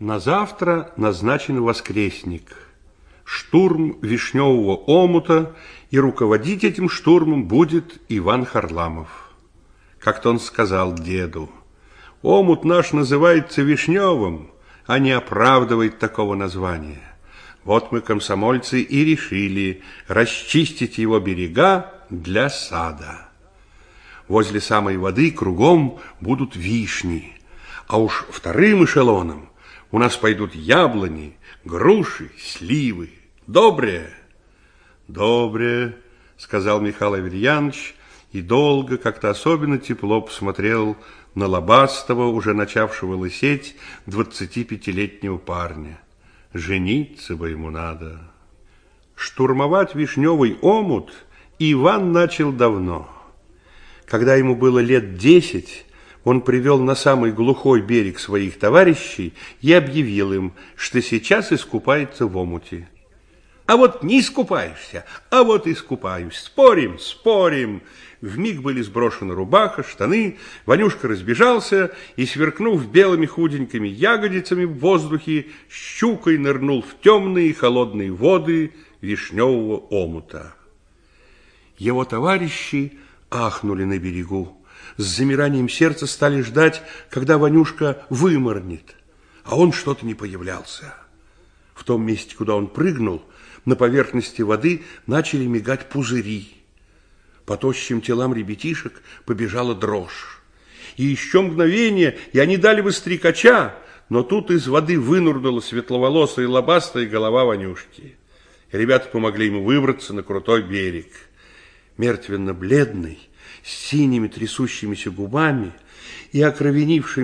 На завтра назначен воскресник, штурм Вишневого омута, и руководить этим штурмом будет Иван Харламов. Как-то он сказал деду: омут наш называется Вишневым, а не оправдывает такого названия. Вот мы, комсомольцы, и решили расчистить его берега для сада. Возле самой воды кругом будут вишни, а уж вторым эшелоном у нас пойдут яблони, груши, сливы. Доброе? Доброе, сказал Михаил Аверьянович, и долго, как-то особенно тепло посмотрел на лобастого, уже начавшего лысеть, 25-летнего парня. Жениться бы ему надо. Штурмовать Вишневый омут Иван начал давно. Когда ему было лет 10, он привел на самый глухой берег своих товарищей и объявил им, что сейчас искупается в омуте. А вот не искупаешься, а вот искупаюсь. Спорим, спорим. Вмиг были сброшены рубаха, штаны, Ванюшка разбежался и, сверкнув белыми худенькими ягодицами в воздухе, щукой нырнул в темные холодные воды Вишневого омута. Его товарищи ахнули на берегу. С замиранием сердца стали ждать, когда Ванюшка выморнет, а он что-то не появлялся. В том месте, куда он прыгнул, на поверхности воды начали мигать пузыри. По тощим телам ребятишек побежала дрожь. И еще мгновение, и они дали бы стрекача, но тут из воды вынурнула светловолосая и лобастая голова Ванюшки. Ребята помогли ему выбраться на крутой берег. Мертвенно-бледный, с синими трясущимися губами и окровенивший